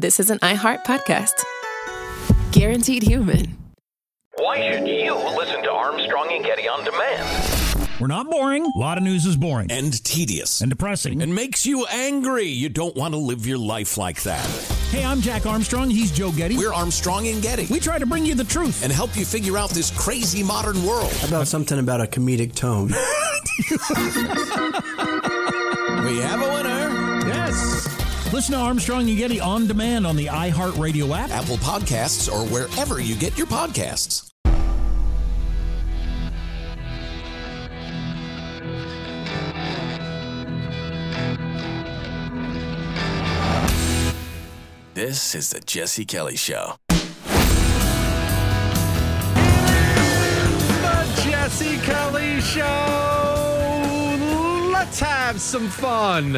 this is an iHeart podcast. Guaranteed human. Why should you listen to Armstrong and Getty on demand? We're not boring. A lot of news is boring. And tedious. And depressing. And makes you angry. You don't want to live your life like that. Hey, I'm Jack Armstrong. He's Joe Getty. We're Armstrong and Getty. We try to bring you the truth. And help you figure out this crazy modern world. How about something about a comedic tone? We have a winner. Yes. Listen to Armstrong and Getty on demand on the iHeartRadio app, Apple Podcasts, or wherever you get your podcasts. This is the Jesse Kelly Show. The Jesse Kelly Show. Let's have some fun.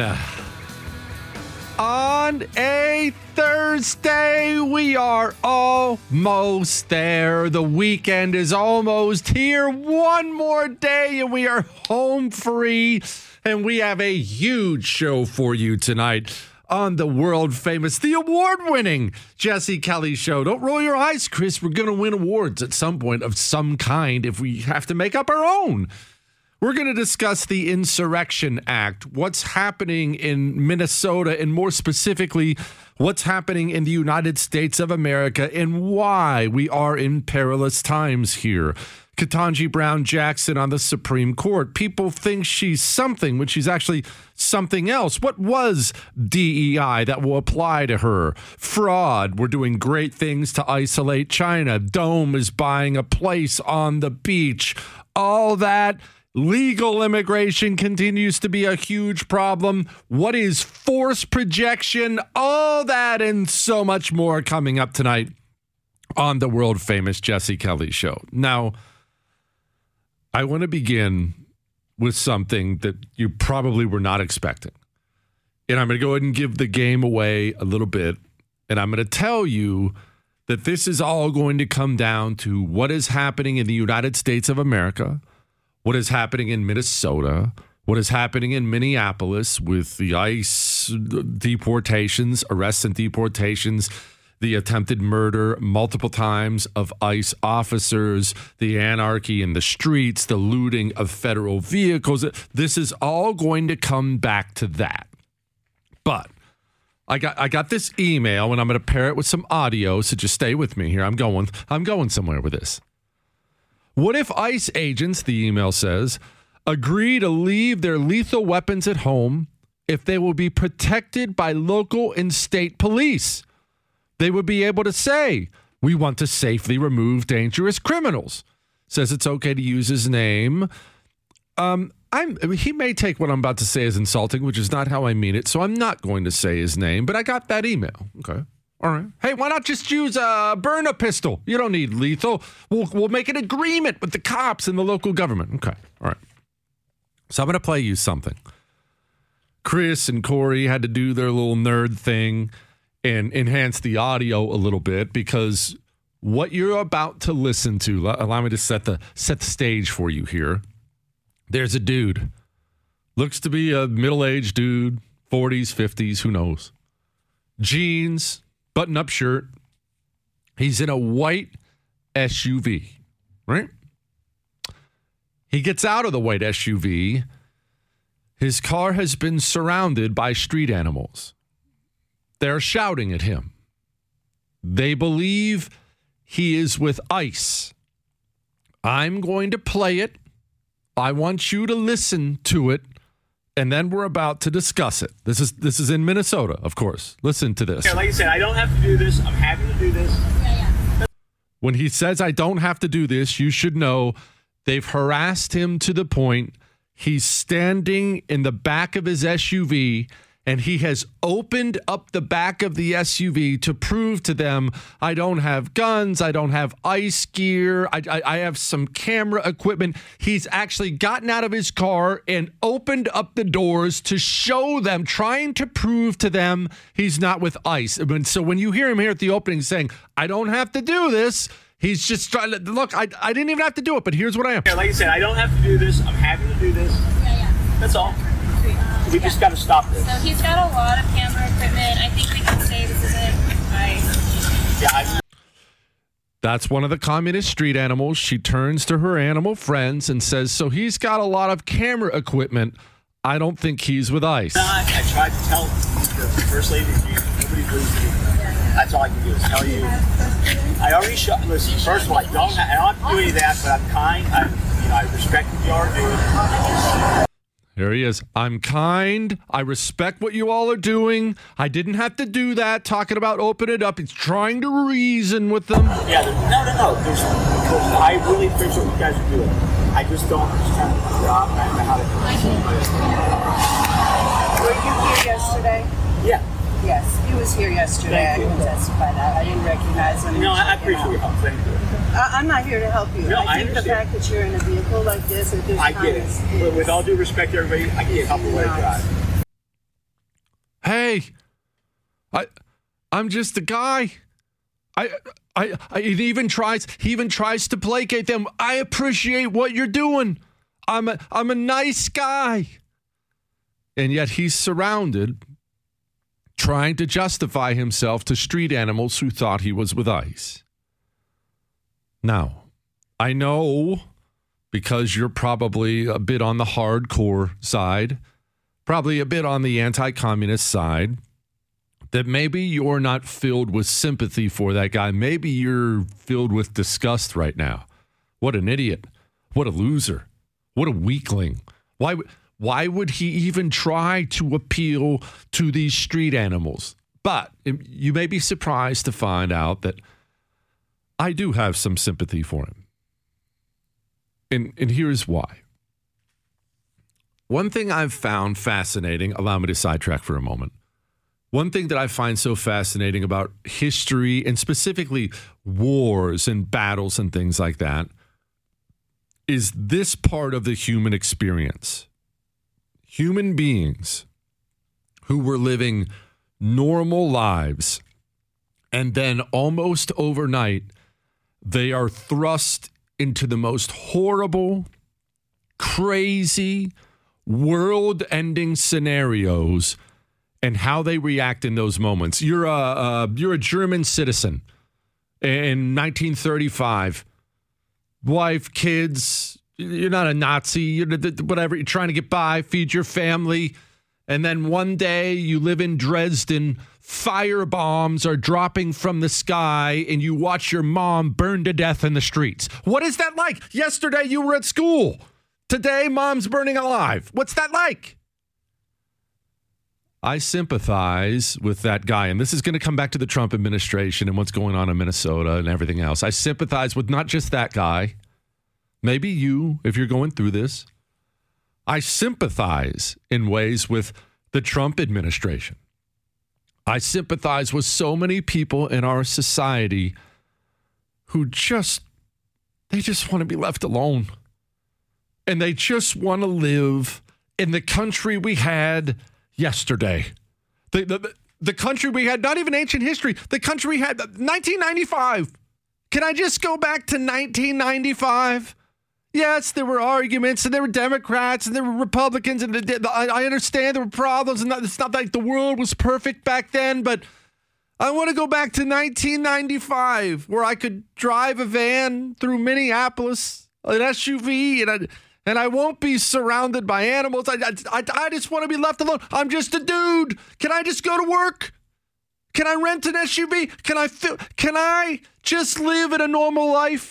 On a Thursday, we are almost there. The weekend is almost here. One more day and we are home free. And we have a huge show for you tonight on the world famous, the award-winning Jesse Kelly Show. Don't roll your eyes, Chris. We're going to win awards at some point of some kind if we have to make up our own. We're going to discuss the Insurrection Act, what's happening in Minnesota, and more specifically, what's happening in the United States of America and why we are in perilous times here. Ketanji Brown Jackson on the Supreme Court. People think she's something when she's actually something else. What was DEI that will apply to her? Fraud. We're doing great things to isolate China. Dome is buying a place on the beach. All that. Legal immigration continues to be a huge problem. What is force projection? All that and so much more coming up tonight on the world famous Jesse Kelly Show. Now, I want to begin with something that you probably were not expecting. And I'm going to go ahead and give the game away a little bit. And I'm going to tell you that this is all going to come down to what is happening in the United States of America, what is happening in Minnesota, what is happening in Minneapolis with the ICE deportations, arrests and deportations, the attempted murder multiple times of ICE officers, the anarchy in the streets, the looting of federal vehicles. This is all going to come back to that. But I got this email, and I'm going to pair it with some audio, so just stay with me here. I'm going somewhere with this. What if ICE agents, the email says, agree to leave their lethal weapons at home if they will be protected by local and state police? They would be able to say, we want to safely remove dangerous criminals. Says it's okay to use his name. He may take what I'm about to say as insulting, which is not how I mean it, so I'm not going to say his name, but I got that email. Okay. All right. Hey, why not just use a burn a pistol? You don't need lethal. We'll make an agreement with the cops and the local government. Okay. All right. So I'm going to play you something. Chris and Corey had to do their little nerd thing and enhance the audio a little bit because what you're about to listen to, allow me to set the stage for you here. There's a dude. Looks to be a middle-aged dude, 40s, 50s, who knows. Jeans, button-up shirt. He's in a white SUV, right? He gets out of the white SUV. His car has been surrounded by street animals. They're shouting at him. They believe he is with ICE. I'm going to play it. I want you to listen to it, and then we're about to discuss it. This is in Minnesota, of course. Listen to this. Yeah, like I said, I don't have to do this. I'm happy to do this. When he says, I don't have to do this, you should know they've harassed him to the point he's standing in the back of his SUV, and he has opened up the back of the SUV to prove to them, I don't have guns, I don't have ice gear, I have some camera equipment. He's actually gotten out of his car and opened up the doors to show them, trying to prove to them he's not with ICE. So when you hear him here at the opening saying, I don't have to do this, he's just trying to, look, I didn't even have to do it, but here's what I am. Yeah, like I said, I don't have to do this. I'm happy to do this. That's all. We just got to stop this. So he's got a lot of camera equipment. I think we can say this isn't That's one of the communist street animals. She turns to her animal friends and says, so he's got a lot of camera equipment. I don't think he's with ICE. I tried to tell the first lady, nobody believes me. That's all I can do is tell you. I already shot. Listen, first of all, I don't have to do any of that, but I'm kind. I respect what you are doing. There he is. I'm kind. I respect what you all are doing. I didn't have to do that. Talking about open it up. He's trying to reason with them. Yeah, no. Because I really appreciate what you guys are doing. I just don't understand the job. I don't know how to do it. Were you here yesterday? Yeah. Yes, he was here yesterday. I can testify that. I didn't recognize him. No, I appreciate your help. Thank you. I'm not here to help you. No, I think the fact that you're in a vehicle like this at this I time get it. But with all due respect to everybody, I can't help the way I drive. Hey, I'm just a guy. He even tries to placate them. I appreciate what you're doing. I'm a nice guy. And yet he's surrounded, trying to justify himself to street animals who thought he was with ICE. Now, I know, because you're probably a bit on the hardcore side, probably a bit on the anti-communist side, that maybe you're not filled with sympathy for that guy. Maybe you're filled with disgust right now. What an idiot. What a loser. What a weakling. Why would he even try to appeal to these street animals? But you may be surprised to find out that I do have some sympathy for him. And here's why. One thing I've found fascinating, allow me to sidetrack for a moment. One thing that I find so fascinating about history and specifically wars and battles and things like that is this part of the human experience. Human beings who were living normal lives, and then almost overnight, they are thrust into the most horrible, crazy, world-ending scenarios, and how they react in those moments. You're a German citizen in 1935, wife, kids. You're not a Nazi, you're whatever, you're trying to get by, feed your family, and then one day you live in Dresden, fire bombs are dropping from the sky, and you watch your mom burn to death in the streets. What is that like? Yesterday you were at school. Today mom's burning alive. What's that like? I sympathize with that guy, and this is going to come back to the Trump administration and what's going on in Minnesota and everything else. I sympathize with not just that guy. Maybe you, if you're going through this. I sympathize in ways with the Trump administration. I sympathize with so many people in our society who just want to be left alone. And they just want to live in the country we had yesterday. The country we had, not even ancient history, the country we had, 1995. Can I just go back to 1995? Yes, there were arguments, and there were Democrats, and there were Republicans, and I understand there were problems, and it's not like the world was perfect back then, but I want to go back to 1995, where I could drive a van through Minneapolis, an SUV, and I won't be surrounded by animals. I just want to be left alone. I'm just a dude. Can I just go to work? Can I rent an SUV? Can I just live in a normal life?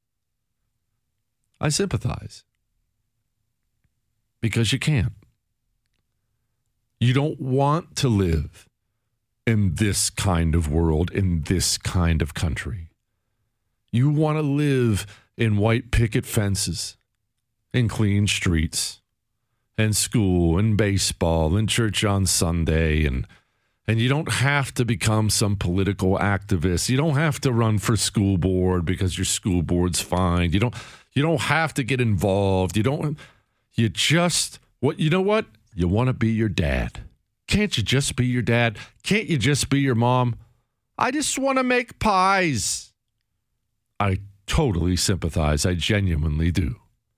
I sympathize. Because you can't. You don't want to live in this kind of world, in this kind of country. You want to live in white picket fences, in clean streets, and school, and baseball, and church on Sunday, and you don't have to become some political activist. You don't have to run for school board because your school board's fine. You don't have to get involved. You know what? You want to be your dad. Can't you just be your dad? Can't you just be your mom? I just want to make pies. I totally sympathize. I genuinely do.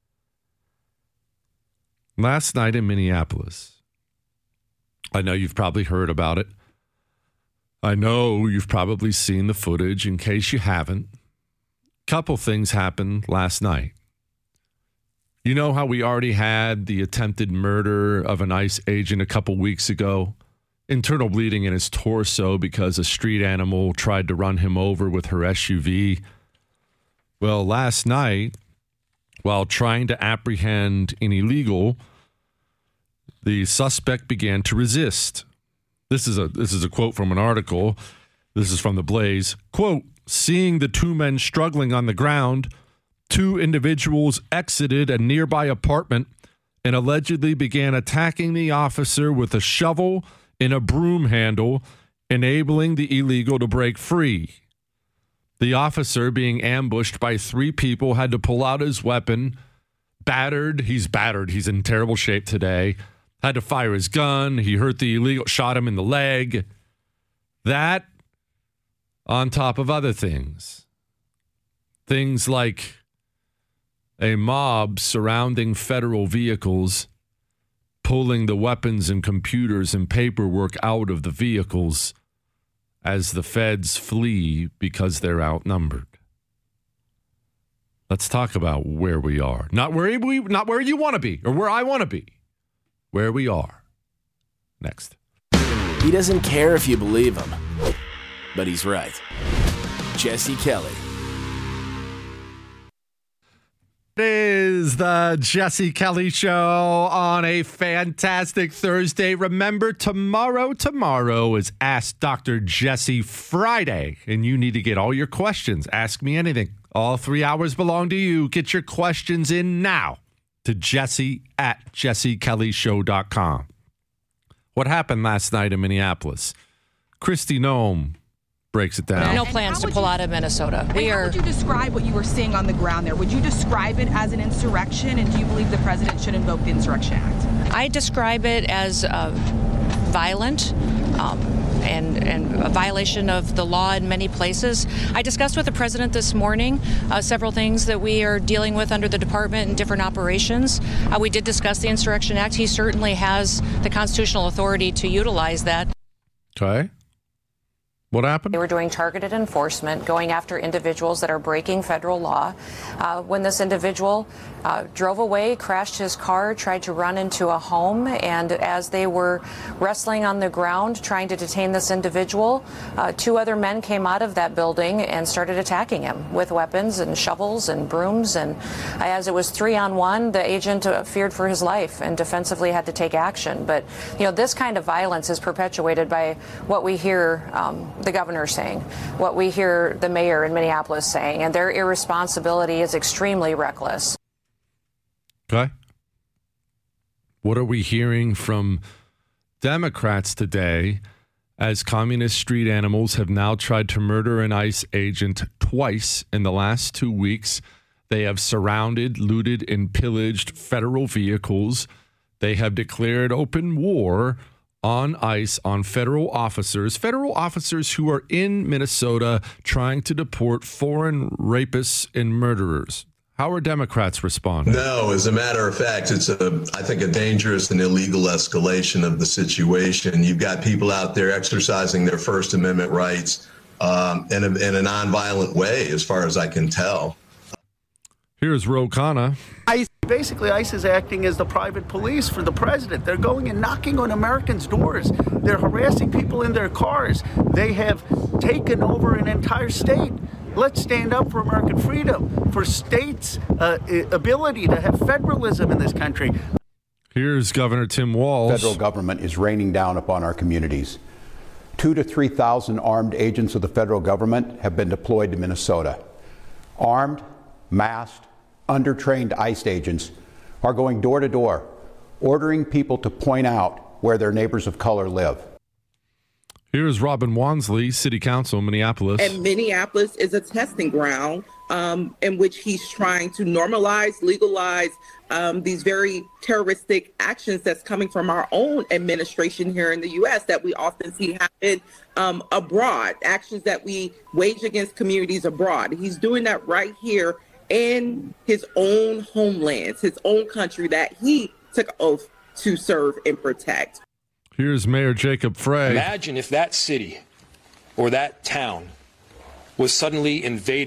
Last night in Minneapolis, I know you've probably heard about it. I know you've probably seen the footage. In case you haven't, couple things happened last night. You know how we already had the attempted murder of an ICE agent a couple weeks ago? Internal bleeding in his torso because a street animal tried to run him over with her SUV. Well, last night, while trying to apprehend an illegal, the suspect began to resist. This is a quote from an article. This is from The Blaze. Quote, seeing the two men struggling on the ground, two individuals exited a nearby apartment and allegedly began attacking the officer with a shovel and a broom handle, enabling the illegal to break free. The officer, being ambushed by three people, had to pull out his weapon. He's battered. He's in terrible shape today. Had to fire his gun. He hurt the illegal, shot him in the leg. That, on top of other things. Things like a mob surrounding federal vehicles, pulling the weapons and computers and paperwork out of the vehicles as the feds flee because they're outnumbered. Let's talk about where we are. Not where you want to be or where I want to be. Where we are. Next. He doesn't care if you believe him, but he's right. Jesse Kelly. It is the Jesse Kelly Show on a fantastic Thursday. Remember, tomorrow is Ask Dr. Jesse Friday, and you need to get all your questions. Ask me anything. All 3 hours belong to you. Get your questions in now to jesse@jessekellyshow.com. What happened last night in Minneapolis? Kristi Noem breaks it down. No plans to pull out of Minnesota. How would you describe what you were seeing on the ground there? Would you describe it as an insurrection, and do you believe the president should invoke the Insurrection Act? I describe it as violent and a violation of the law in many places. I discussed with the president this morning several things that we are dealing with under the department and different operations. We did discuss the Insurrection Act. He certainly has the constitutional authority to utilize that. Okay. What happened? They were doing targeted enforcement, going after individuals that are breaking federal law. When this individual drove away, crashed his car, tried to run into a home, and as they were wrestling on the ground trying to detain this individual, two other men came out of that building and started attacking him with weapons and shovels and brooms. And as it was 3-on-1, the agent feared for his life and defensively had to take action. But, this kind of violence is perpetuated by what we hear the governor saying, what we hear the mayor in Minneapolis saying, and their irresponsibility is extremely reckless. Okay. What are we hearing from Democrats today as communist street animals have now tried to murder an ICE agent twice in the last 2 weeks? They have surrounded, looted, and pillaged federal vehicles. They have declared open war on ICE, on federal officers who are in Minnesota trying to deport foreign rapists and murderers. How are Democrats responding? No, as a matter of fact, it's I think a dangerous and illegal escalation of the situation. You've got people out there exercising their First Amendment rights in a nonviolent way, as far as I can tell. Here's Ro Khanna. Basically, ICE is acting as the private police for the president. They're going and knocking on Americans' doors. They're harassing people in their cars. They have taken over an entire state. Let's stand up for American freedom, for states' ability to have federalism in this country. Here's Governor Tim Walz. The federal government is raining down upon our communities. 2,000 to 3,000 armed agents of the federal government have been deployed to Minnesota. Armed, masked, undertrained ICE agents are going door to door, ordering people to point out where their neighbors of color live. Here's Robin Wansley, City Council, Minneapolis. And Minneapolis is a testing ground in which he's trying to normalize, legalize these very terroristic actions that's coming from our own administration here in the U.S. that we often see happen abroad, actions that we wage against communities abroad. He's doing that right here in his own homeland, his own country that he took an oath to serve and protect. Here's Mayor Jacob Frey. Imagine if that city or that town was suddenly invaded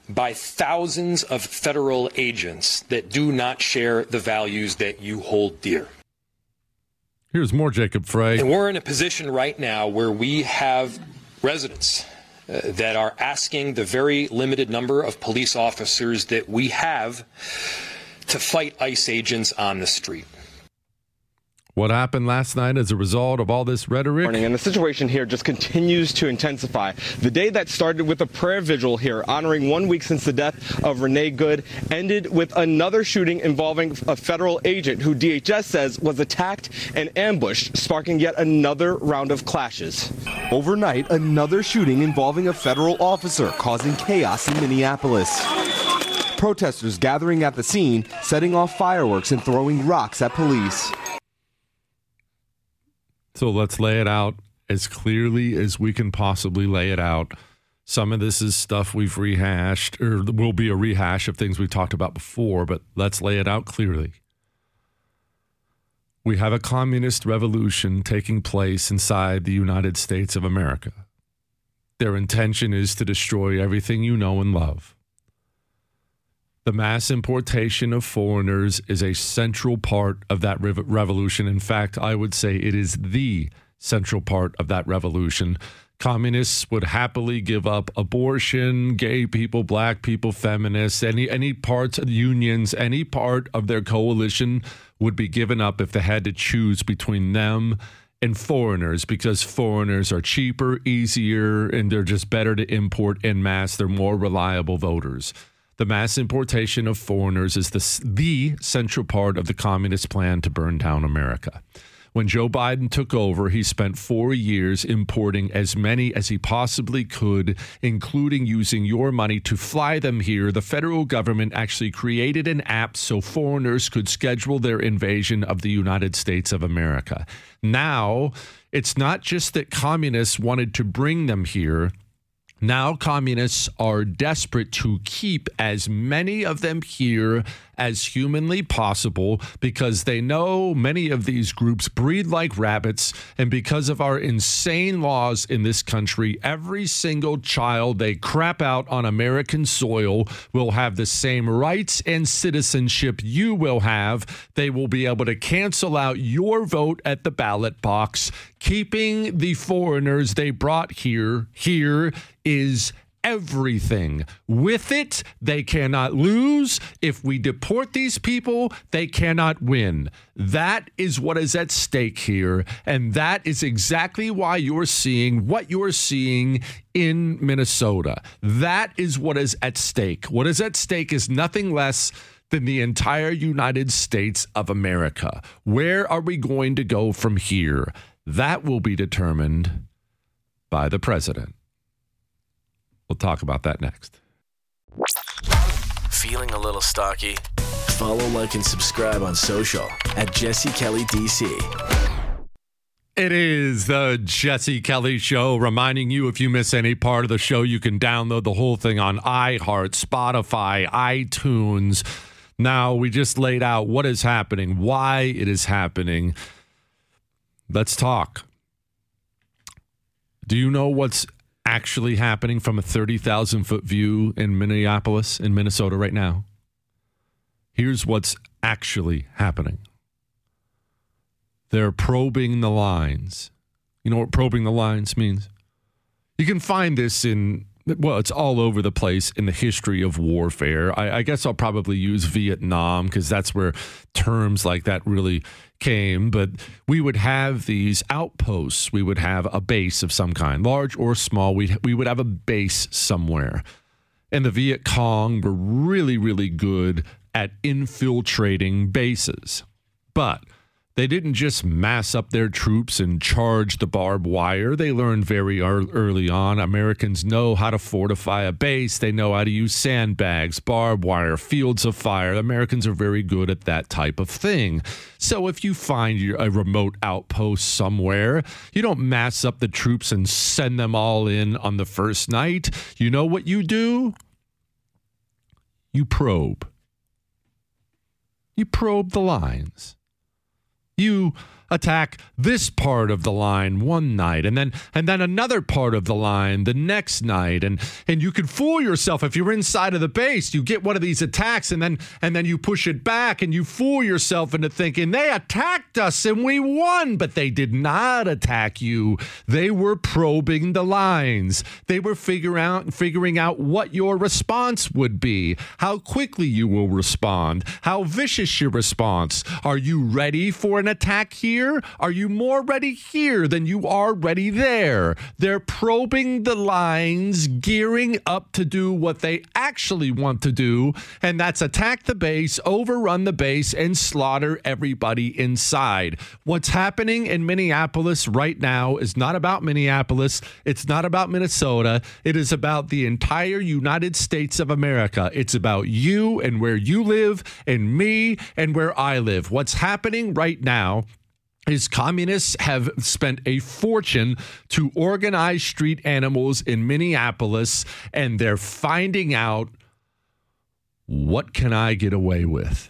by thousands of federal agents that do not share the values that you hold dear. Here's more Jacob Frey. And we're in a position right now where we have residents that are asking the very limited number of police officers that we have to fight ICE agents on the street. What happened last night as a result of all this rhetoric? And the situation here just continues to intensify. The day that started with a prayer vigil here honoring 1 week since the death of Renee Good ended with another shooting involving a federal agent who DHS says was attacked and ambushed, sparking yet another round of clashes. Overnight, another shooting involving a federal officer causing chaos in Minneapolis. Protesters gathering at the scene, setting off fireworks and throwing rocks at police. So let's lay it out as clearly as we can possibly lay it out. Some of this is stuff we've rehashed, or will be a rehash of things we've talked about before, but let's lay it out clearly. We have a communist revolution taking place inside the United States of America. Their intention is to destroy everything you know and love. The mass importation of foreigners is a central part of that revolution. In fact, I would say it is the central part of that revolution. Communists would happily give up abortion, gay people, black people, feminists, any parts of the unions, any part of their coalition would be given up if they had to choose between them and foreigners, because foreigners are cheaper, easier, and they're just better to import en masse. They're more reliable voters. The mass importation of foreigners is the central part of the communist plan to burn down America. When Joe Biden took over, he spent 4 years importing as many as he possibly could, including using your money to fly them here. The federal government actually created an app so foreigners could schedule their invasion of the United States of America. Now, it's not just that communists wanted to bring them here. Now communists are desperate to keep as many of them here as humanly possible because they know many of these groups breed like rabbits, and because of our insane laws in this country, every single child they crap out on American soil will have the same rights and citizenship you will have. They will be able to cancel out your vote at the ballot box. Keeping the foreigners they brought here is everything. With it, they cannot lose. If we deport these people, they cannot win. That is what is at stake here. And that is exactly why you're seeing what you're seeing in Minnesota. That is what is at stake. What is at stake is nothing less than the entire United States of America. Where are we going to go from here? That will be determined by the president. We'll talk about that next. Feeling a little stocky? Follow, like, and subscribe on social at Jesse Kelly DC. It is the Jesse Kelly Show, reminding you if you miss any part of the show, you can download the whole thing on iHeart, Spotify, iTunes. Now, we just laid out what is happening, why it is happening. Let's talk. Do you know what's actually happening from a 30,000-foot view in Minneapolis, in Minnesota right now? Here's what's actually happening. They're probing the lines. You know what probing the lines means? You can find this in, well, it's all over the place in the history of warfare. I guess I'll probably use Vietnam because that's where terms like that really came. But we would have these outposts. We would have a base of some kind, large or small. We would have a base somewhere. And the Viet Cong were really, really good at infiltrating bases. But they didn't just mass up their troops and charge the barbed wire. They learned very early on. Americans know how to fortify a base. They know how to use sandbags, barbed wire, fields of fire. Americans are very good at that type of thing. So if you find a remote outpost somewhere, you don't mass up the troops and send them all in on the first night. You know what you do? You probe. You probe the lines. You attack this part of the line one night and then another part of the line the next night. And you can fool yourself if you're inside of the base. You get one of these attacks and then you push it back and you fool yourself into thinking they attacked us and we won. But they did not attack you. They were probing the lines. They were figuring out what your response would be, how quickly you will respond, how vicious your response. Are you ready for an attack here? Are you more ready here than you are ready there? They're probing the lines, gearing up to do what they actually want to do, and that's attack the base, overrun the base, and slaughter everybody inside. What's happening in Minneapolis right now is not about Minneapolis. It's not about Minnesota. It is about the entire United States of America. It's about you and where you live and me and where I live. What's happening right now is communists have spent a fortune to organize street animals in Minneapolis, and they're finding out, what can I get away with?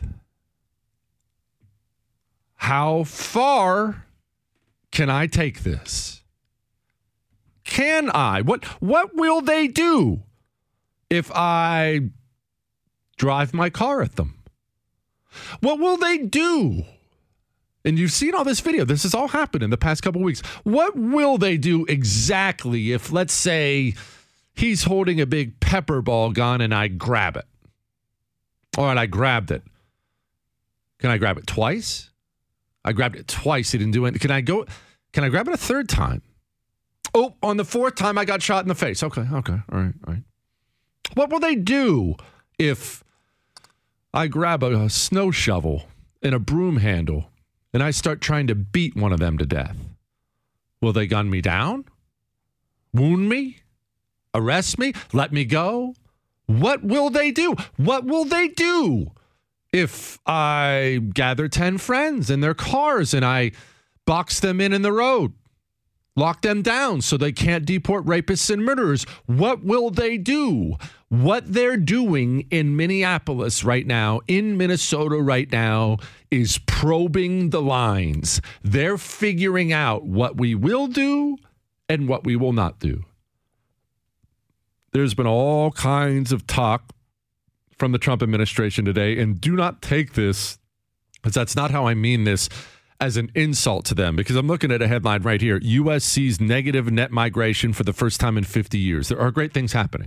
How far can I take this? Can I? What will they do if I drive my car at them? What will they do? And you've seen all this video. This has all happened in the past couple of weeks. What will they do exactly if, let's say, he's holding a big pepper ball gun and I grab it? All right, I grabbed it. Can I grab it twice? I grabbed it twice. He didn't do it. Can I grab it a third time? Oh, on the fourth time, I got shot in the face. Okay. All right. What will they do if I grab a snow shovel and a broom handle and I start trying to beat one of them to death? Will they gun me down? Wound me? Arrest me? Let me go? What will they do? What will they do if I gather 10 friends in their cars and I box them in the road? Lock them down so they can't deport rapists and murderers. What will they do? What they're doing in Minneapolis right now, in Minnesota right now, is probing the lines. They're figuring out what we will do and what we will not do. There's been all kinds of talk from the Trump administration today, and do not take this, because that's not how I mean this, as an insult to them, because I'm looking at a headline right here. U.S. sees negative net migration for the first time in 50 years. There are great things happening.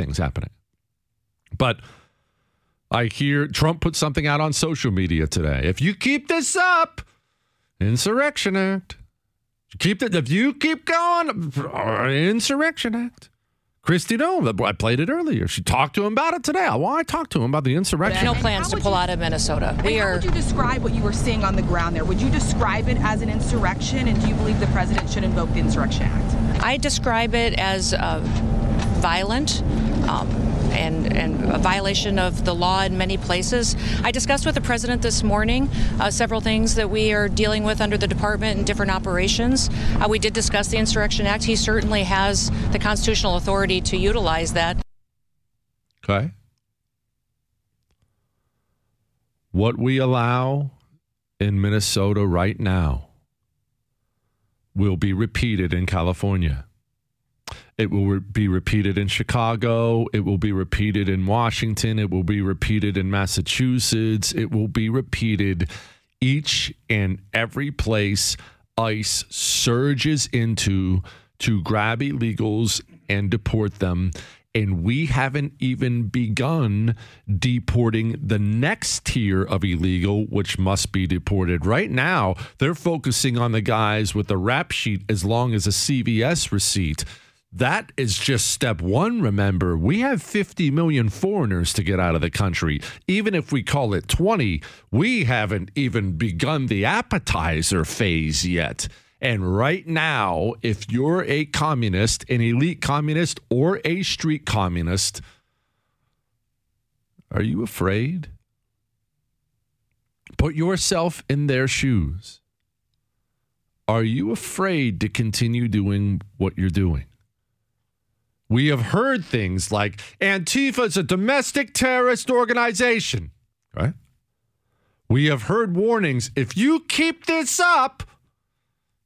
But I hear Trump put something out on social media today. If you keep this up, Insurrection Act. If you keep going, Insurrection Act. Kristi Noem, I played it earlier. She talked to him about it today. I talked to him about the insurrection. No plans to pull out of Minnesota. How would you describe what you were seeing on the ground there? Would you describe it as an insurrection, and do you believe the president should invoke the Insurrection Act? I describe it as violent and a violation of the law in many places. I discussed with the president this morning several things that we are dealing with under the department and different operations. We did discuss the Insurrection Act. He certainly has the constitutional authority to utilize that. Okay. What we allow in Minnesota right now will be repeated in California. It will be repeated in Chicago. It will be repeated in Washington. It will be repeated in Massachusetts. It will be repeated each and every place ICE surges into to grab illegals and deport them. And we haven't even begun deporting the next tier of illegal, which must be deported. Right now, they're focusing on the guys with the rap sheet as long as a CVS receipt. That is just step one, remember. We have 50 million foreigners to get out of the country. Even if we call it 20, we haven't even begun the appetizer phase yet. And right now, if you're a communist, an elite communist, or a street communist, are you afraid? Put yourself in their shoes. Are you afraid to continue doing what you're doing? We have heard things like Antifa is a domestic terrorist organization, right? We have heard warnings. If you keep this up,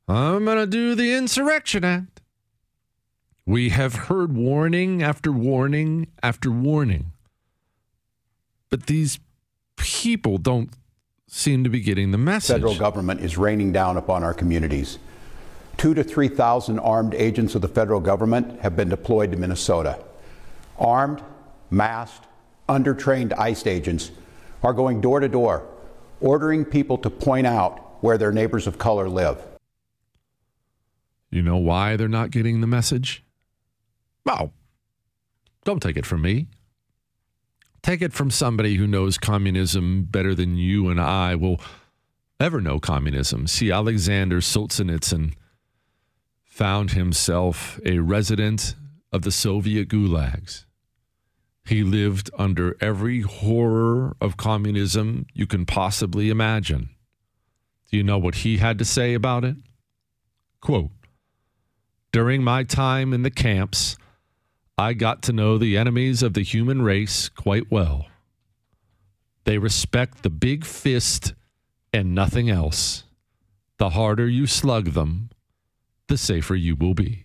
I'm going to do the Insurrection Act. We have heard warning after warning after warning. But these people don't seem to be getting the message. The federal government is raining down upon our communities. 2,000 to 3,000 armed agents of the federal government have been deployed to Minnesota. Armed, masked, undertrained ICE agents are going door to door, ordering people to point out where their neighbors of color live. You know why they're not getting the message? Well, don't take it from me. Take it from somebody who knows communism better than you and I will ever know communism. See, Alexander Solzhenitsyn found himself a resident of the Soviet gulags. He lived under every horror of communism you can possibly imagine. Do you know what he had to say about it? Quote, "During my time in the camps, I got to know the enemies of the human race quite well. They respect the big fist and nothing else. The harder you slug them, the safer you will be."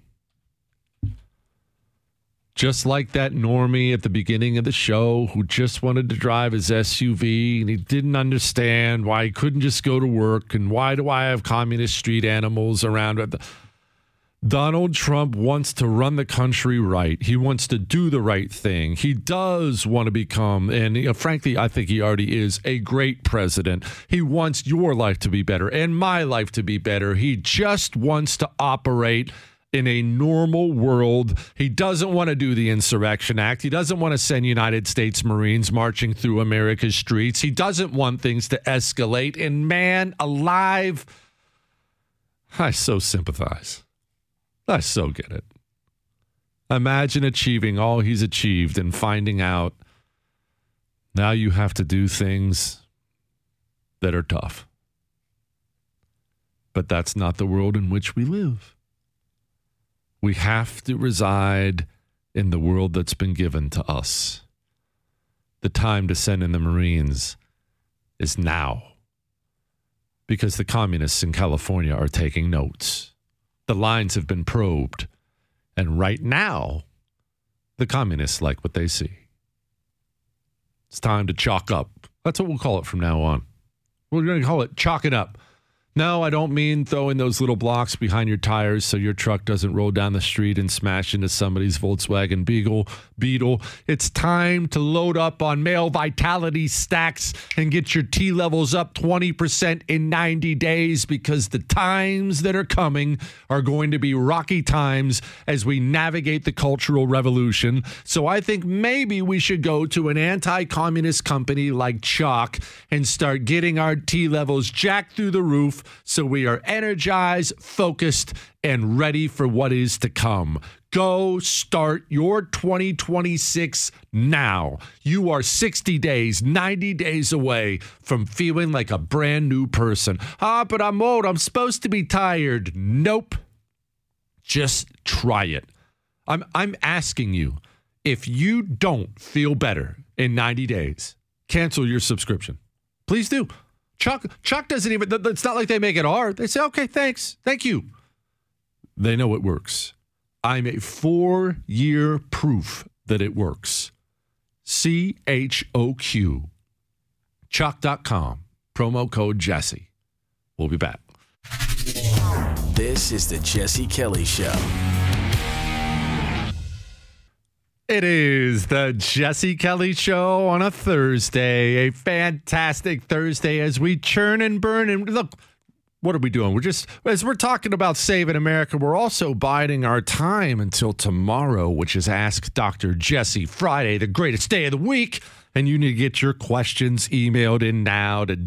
Just like that normie at the beginning of the show who just wanted to drive his SUV and he didn't understand why he couldn't just go to work and why do I have communist street animals around. Donald Trump wants to run the country right. He wants to do the right thing. He does want to become, and frankly, I think he already is, a great president. He wants your life to be better and my life to be better. He just wants to operate in a normal world. He doesn't want to do the Insurrection Act. He doesn't want to send United States Marines marching through America's streets. He doesn't want things to escalate. And man alive, I so sympathize. I so get it. Imagine achieving all he's achieved and finding out now you have to do things that are tough. But that's not the world in which we live. We have to reside in the world that's been given to us. The time to send in the Marines is now, because the communists in California are taking notes. The lines have been probed, and right now, the communists like what they see. It's time to chalk up. That's what we'll call it from now on. We're going to call it chalking up. No, I don't mean throwing those little blocks behind your tires so your truck doesn't roll down the street and smash into somebody's Volkswagen Beetle. It's time to load up on male vitality stacks and get your T levels up 20% in 90 days, because the times that are coming are going to be rocky times as we navigate the Cultural Revolution. So I think maybe we should go to an anti-communist company like Chalk and start getting our T levels jacked through the roof, so we are energized, focused, and ready for what is to come. Go start your 2026 now. You are 60 days, 90 days away from feeling like a brand new person. But I'm old. I'm supposed to be tired. Nope. Just try it. I'm asking you, if you don't feel better in 90 days, cancel your subscription. Please do. Chuck doesn't even, it's not like they make it hard. They say, okay, thanks. Thank you. They know it works. I'm a 4-year proof that it works. CHOQ. Chuck.com. Promo code Jesse. We'll be back. This is the Jesse Kelly Show. It is the Jesse Kelly Show on a Thursday, a fantastic Thursday as we churn and burn. And look, what are we doing? As we're talking about saving America, we're also biding our time until tomorrow, which is Ask Dr. Jesse Friday, the greatest day of the week. And you need to get your questions emailed in now to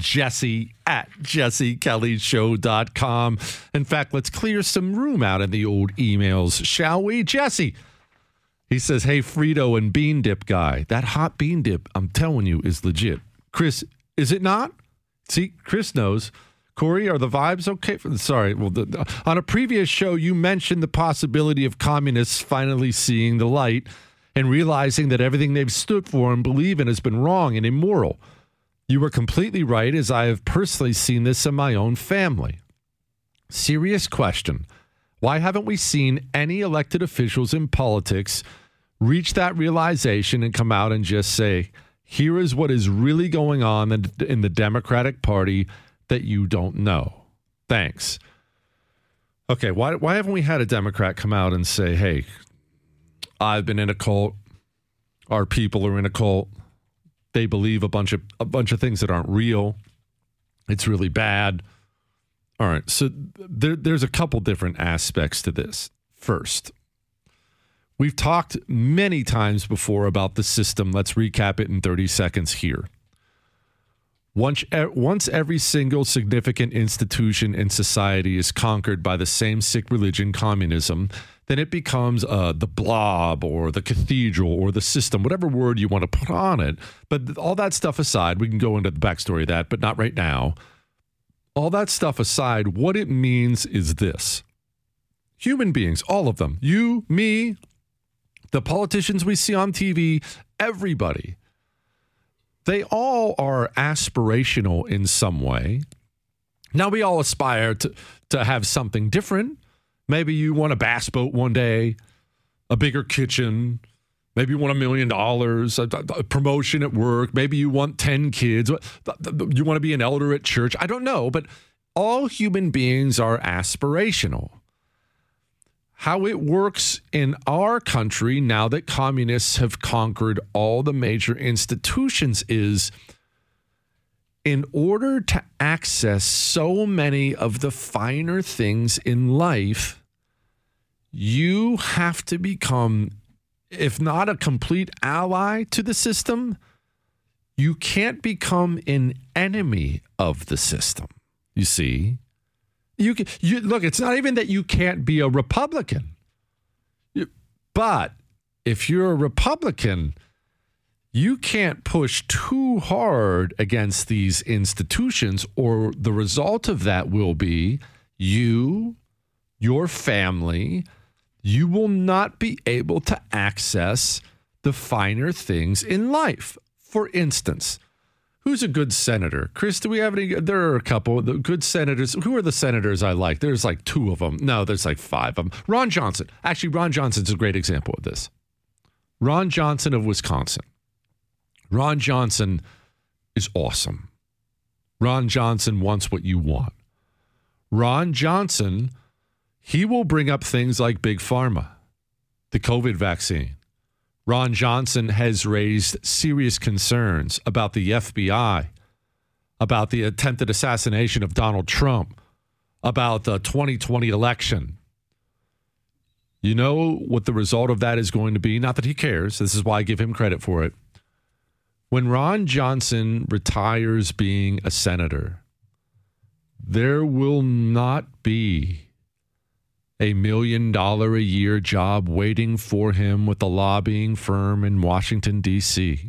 jesse@jessekellyshow.com. In fact, let's clear some room out in the old emails, shall we? Jesse. He says, hey, Frito and bean dip guy. That hot bean dip, I'm telling you, is legit. Chris, is it not? See, Chris knows. Corey, are the vibes okay? Sorry. Well, on a previous show, you mentioned the possibility of communists finally seeing the light and realizing that everything they've stood for and believe in has been wrong and immoral. You were completely right, as I have personally seen this in my own family. Serious question. Why haven't we seen any elected officials in politics reach that realization and come out and just say, here is what is really going on in the Democratic Party that you don't know? Thanks. Okay, why haven't we had a Democrat come out and say, hey, I've been in a cult. Our people are in a cult. They believe a bunch of things that aren't real. It's really bad. All right, so there's a couple different aspects to this. First, we've talked many times before about the system. Let's recap it in 30 seconds here. Once every single significant institution in society is conquered by the same sick religion, communism, then it becomes the blob or the cathedral or the system, whatever word you want to put on it. But all that stuff aside, we can go into the backstory of that, but not right now. All that stuff aside, what it means is this. Human beings, all of them, you, me, the politicians we see on TV, everybody, they all are aspirational in some way. Now, we all aspire to have something different. Maybe you want a bass boat one day, a bigger kitchen. Maybe you want $1 million, a promotion at work. Maybe you want 10 kids. You want to be an elder at church. I don't know, but all human beings are aspirational. How it works in our country now that communists have conquered all the major institutions is, in order to access so many of the finer things in life, you have to become, if not a complete ally to the system, you can't become an enemy of the system. You see? Look, it's not even that you can't be a Republican. But if you're a Republican, you can't push too hard against these institutions, or the result of that will be you, your family, you will not be able to access the finer things in life. For instance, who's a good senator? Chris, do we have any? There are a couple of good senators. Who are the senators I like? There's like 2 of them. No, there's like 5 of them. Ron Johnson. Actually, Ron Johnson's a great example of this. Ron Johnson of Wisconsin. Ron Johnson is awesome. Ron Johnson wants what you want. Ron Johnson, he will bring up things like Big Pharma, the COVID vaccine. Ron Johnson has raised serious concerns about the FBI, about the attempted assassination of Donald Trump, about the 2020 election. You know what the result of that is going to be? Not that he cares. This is why I give him credit for it. When Ron Johnson retires being a senator, there will not be a $1 million a year job waiting for him with a lobbying firm in Washington, D.C.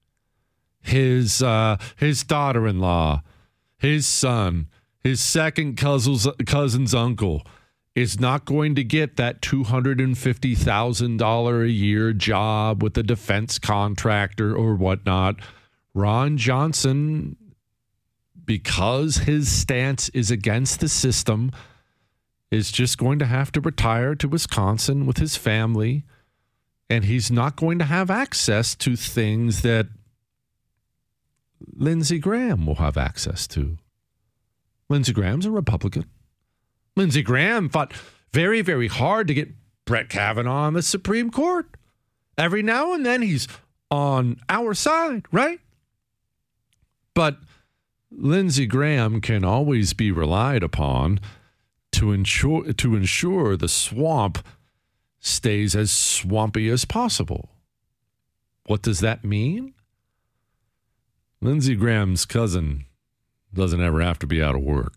His daughter-in-law, his son, his second cousin's uncle is not going to get that $250,000 a year job with a defense contractor or whatnot. Ron Johnson, because his stance is against the system, is just going to have to retire to Wisconsin with his family, and he's not going to have access to things that Lindsey Graham will have access to. Lindsey Graham's a Republican. Lindsey Graham fought very, very hard to get Brett Kavanaugh on the Supreme Court. Every now and then he's on our side, right? But Lindsey Graham can always be relied upon to ensure the swamp stays as swampy as possible. What does that mean? Lindsey Graham's cousin doesn't ever have to be out of work.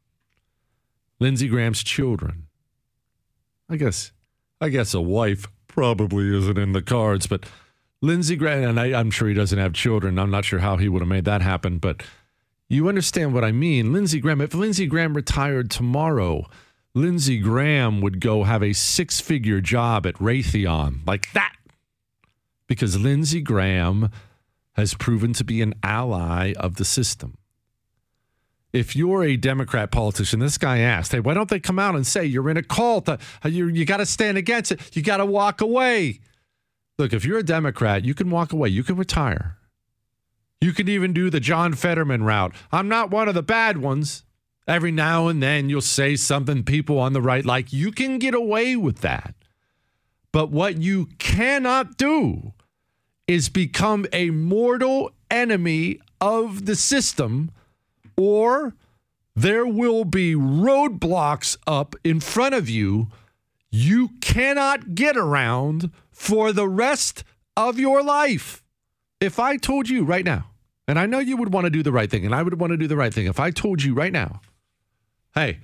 Lindsey Graham's children. I guess a wife probably isn't in the cards, but Lindsey Graham, and I'm sure he doesn't have children. I'm not sure how he would have made that happen, but you understand what I mean. Lindsey Graham, if Lindsey Graham retired tomorrow, Lindsey Graham would go have a 6-figure job at Raytheon, like that. Because Lindsey Graham has proven to be an ally of the system. if you're a Democrat politician, this guy asked, hey, why don't they come out and say you're in a cult? You got to stand against it. You got to walk away. Look, if you're a Democrat, you can walk away. You can retire. You can even do the John Fetterman route. I'm not one of the bad ones. Every now and then you'll say something people on the right like. You can get away with that. But what you cannot do is become a mortal enemy of the system, or there will be roadblocks up in front of you you cannot get around for the rest of your life. If I told you right now, and I know you would want to do the right thing, and I would want to do the right thing. If I told you right now, hey,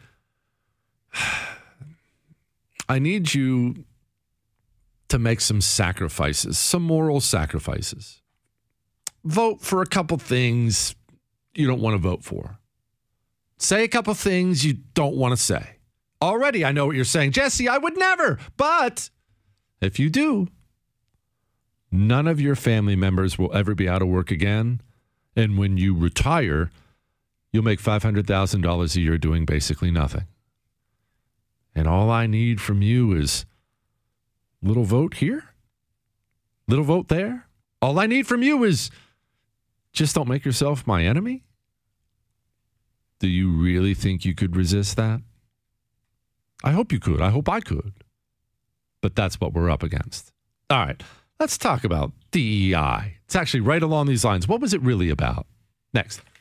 I need you to make some sacrifices, some moral sacrifices. Vote for a couple things you don't want to vote for. Say a couple things you don't want to say. Already, I know what you're saying. Jesse, I would never. But if you do, none of your family members will ever be out of work again. And when you retire, you'll make $500,000 a year doing basically nothing. And all I need from you is little vote here, little vote there. All I need from you is just don't make yourself my enemy. Do you really think you could resist that? I hope you could. I hope I could. But that's what we're up against. All right, let's talk about DEI. It's actually right along these lines. What was it really about? Next.